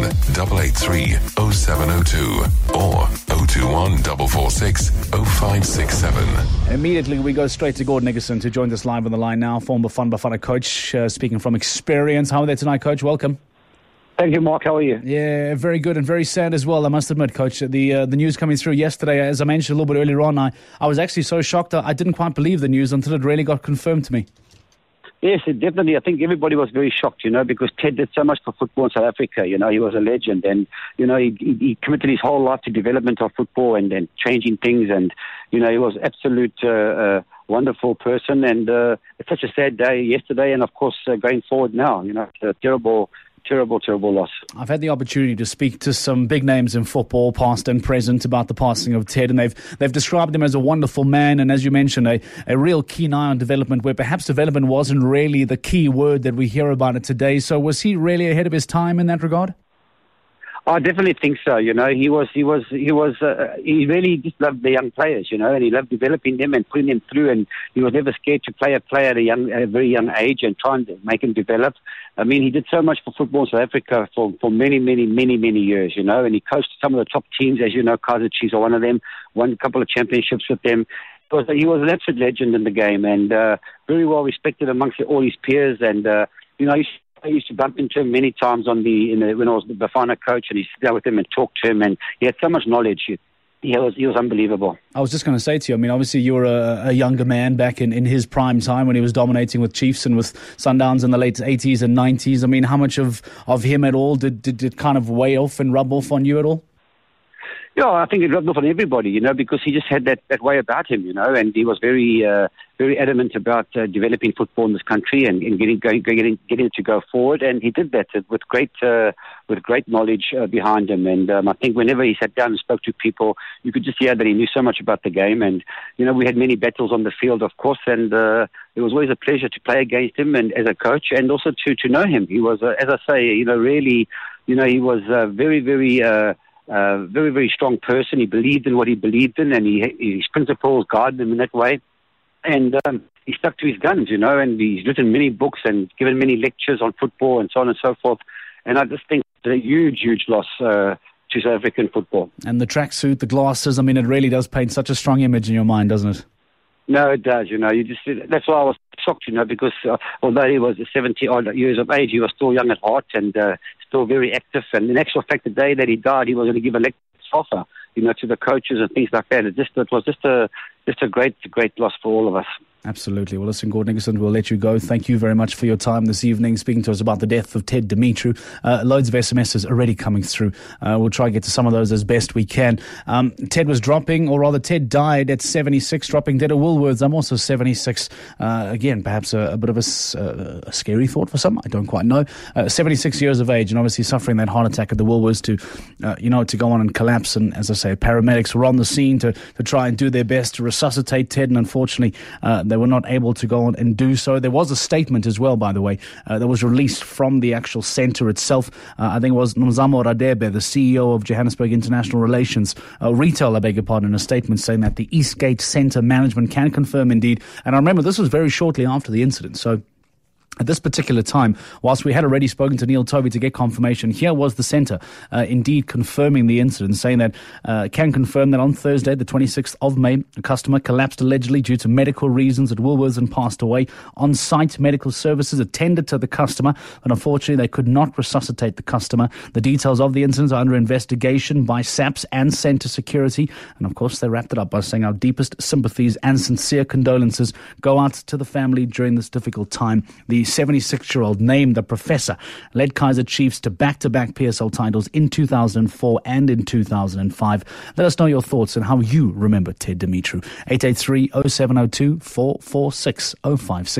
883 0702 or 021 446 0567. Immediately we go straight to Gordon Nickerson, who joins us live on the line now, former Fun Bafana coach, speaking from experience. How are they tonight, Coach? Welcome. Thank you, Mark. How are you? Yeah, very good and very sad as well, I must admit, Coach. The news coming through yesterday, as I mentioned a little bit earlier on, I was actually so shocked I didn't quite believe the news until it really got confirmed to me. Yes, definitely. I think everybody was very shocked, because Ted did so much for football in South Africa. He was a legend, and, he committed his whole life to development of football and changing things, and, he was absolute wonderful person, and it's such a sad day yesterday, and of course going forward now, it's a terrible loss. I've had the opportunity to speak to some big names in football, past and present, about the passing of Ted, and they've described him as a wonderful man, and as you mentioned, a real keen eye on development, where perhaps development wasn't really the key word that we hear about it today. So was he really ahead of his time in that regard? I definitely think so. He really just loved the young players, and he loved developing them and putting them through, and he was never scared to play a player at a very young age and try and make him develop. I mean, he did so much for football in South Africa for many, many, many, many years, and he coached some of the top teams, as you know. Kaizer Chiefs are one of them, won a couple of championships with them. He was an absolute legend in the game, and very well respected amongst all his peers, and, I used to bump into him many times when I was the Bafana coach, and he'd sit down with him and talk to him, and he had so much knowledge. He was unbelievable. I was just going to say to you, I mean, obviously you were a younger man back in his prime time when he was dominating with Chiefs and with Sundowns in the late 80s and 90s. I mean, how much of him at all did it kind of weigh off and rub off on you at all? Yeah, I think it rubbed off on everybody, because he just had that way about him, and he was very adamant about developing football in this country and getting it to go forward, and he did that with great knowledge behind him. And I think whenever he sat down and spoke to people, you could just hear that he knew so much about the game. And we had many battles on the field, of course, and it was always a pleasure to play against him and as a coach, and also to know him. He was, as I say, really, he was very, very. Very, very strong person. He believed in what he believed in, and his principles guided him in that way. And he stuck to his guns, and he's written many books and given many lectures on football and so on and so forth. And I just think it's a huge, huge loss to South African football. And the tracksuit, the glasses, I mean, it really does paint such a strong image in your mind, doesn't it? No, it does. That's why I was shocked, because although he was 70-odd years of age, he was still young at heart and still very active. And in actual fact, the day that he died, he was going to give a lecture to the coaches and things like that. It was just a great loss for all of us. Absolutely. Well, listen, Gordon Nickerson, we'll let you go. Thank you very much for your time this evening, speaking to us about the death of Ted Dumitru. Loads of SMSs already coming through. We'll try to get to some of those as best we can. Ted was dropping, or rather Ted died at 76, dropping dead at Woolworths. I'm also 76. Again, perhaps a bit of a scary thought for some. I don't quite know. 76 years of age, and obviously suffering that heart attack at the Woolworths to go on and collapse. And as I say, paramedics were on the scene to try and do their best to resuscitate Ted, and unfortunately, they were not able to go on and do so. There was a statement as well, by the way, that was released from the actual centre itself. I think it was Nomzamo Radebe, the CEO of Johannesburg International Relations, Retail, I beg your pardon, a statement saying that the Eastgate Centre management can confirm indeed. And I remember this was very shortly after the incident. So at this particular time, whilst we had already spoken to Neil Toby to get confirmation, here was the centre indeed confirming the incident, saying that can confirm that on Thursday, the 26th of May, a customer collapsed allegedly due to medical reasons at Woolworths and passed away. On-site medical services attended to the customer, but unfortunately they could not resuscitate the customer. The details of the incident are under investigation by SAPS and Centre Security. And of course, they wrapped it up by saying our deepest sympathies and sincere condolences go out to the family during this difficult time. The 76-year-old, named the Professor, led Kaizer Chiefs to back-to-back PSL titles in 2004 and in 2005. Let us know your thoughts on how you remember Ted Dumitru. 883 0702 446 056.